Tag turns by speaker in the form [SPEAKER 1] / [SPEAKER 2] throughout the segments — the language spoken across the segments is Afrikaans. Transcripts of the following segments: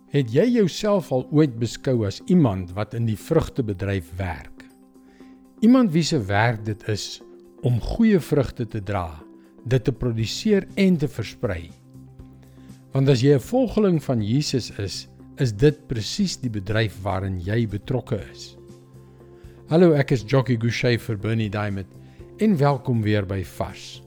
[SPEAKER 1] Het jy jouself al ooit beskou as iemand wat in die vrugtebedryf werk? Iemand wie se werk dit is om goeie vrugte te dra, dit te produseer en te versprei. Want as jy 'n volgeling van Jesus is dit presies die bedryf waarin jy betrokke is. Hallo, ek is Jockey Gouchee vir Bernie Diamond en welkom weer by Vars.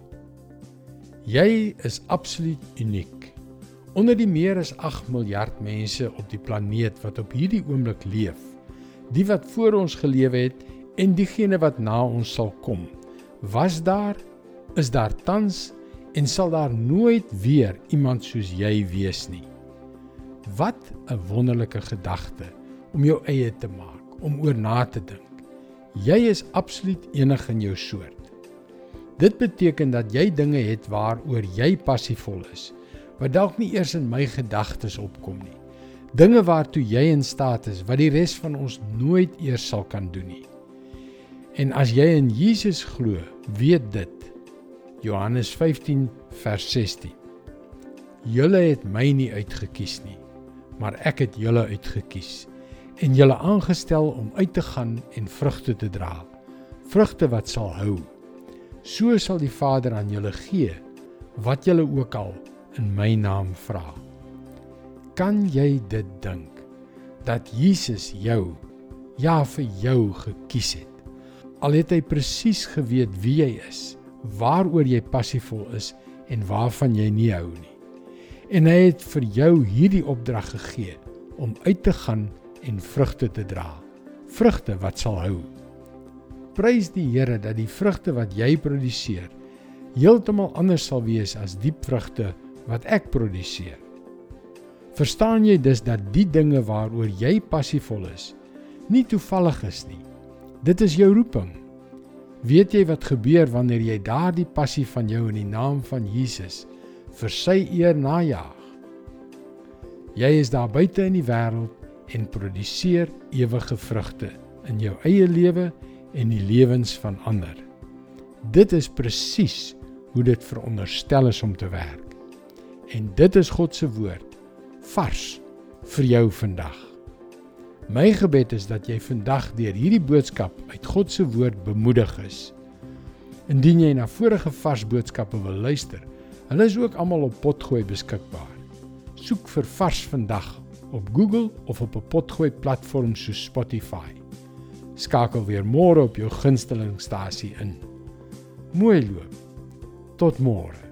[SPEAKER 1] Jy is absoluut uniek. Onder die meer as 8 miljard mense op die planeet wat op hierdie oomblik leef, die wat voor ons gelewe het en diegene wat na ons sal kom, was daar, is daar tans en sal daar nooit weer iemand soos jy wees nie. Wat 'n wonderlike gedagte om jou eie te maak, om oor na te dink. Jy is absoluut enig in jou soort. Dit beteken dat jy dinge het waaroor jy passievol is, wat dalk nie eers in my gedagtes opkom nie. Dinge waartoe jy in staat is, wat die res van ons nooit eers sal kan doen nie. En as jy in Jesus glo, weet dit. Johannes 15 vers 16. Julle het my nie uitgekies nie, maar ek het julle uitgekies en julle aangestel om uit te gaan en vrugte te dra, vrugte wat sal hou. So sal die Vader aan julle gee, wat julle ook al in my naam vra. Kan jy dit dink, dat Jesus jou, ja vir jou gekies het? Al het hy presies geweet wie jy is, waaroor jy passievol is en waarvan jy nie hou nie. En hy het vir jou hierdie opdrag gegee, om uit te gaan en vrugte te dra, vrugte wat sal hou. Prys die Here dat die vrugte wat jy produseer, heeltemal anders sal wees as die vrugte wat ek produseer. Verstaan jy dus dat die dinge waaroor jy passievol is, nie toevallig is nie. Dit is jou roeping. Weet jy wat gebeur wanneer jy daardie passie van jou in die naam van Jesus vir sy eer najaag? Jy is daar buite in die wêreld en produseer ewige vrugte in jou eie lewe en die lewens van ander. Dit is presies hoe dit veronderstel is om te werk. En dit is God se woord, vars vir jou vandag. My gebed is dat jy vandag deur hierdie boodskap uit God se woord bemoedig is. Indien jy na vorige vars boodskappe wil luister, hulle is ook almal op Potgooi beskikbaar. Soek vir Vars vandag op Google of op 'n Potgooi platform soos Spotify. Skakel weer môre op jou gunstelingstasie in. Mooi loop. Tot môre.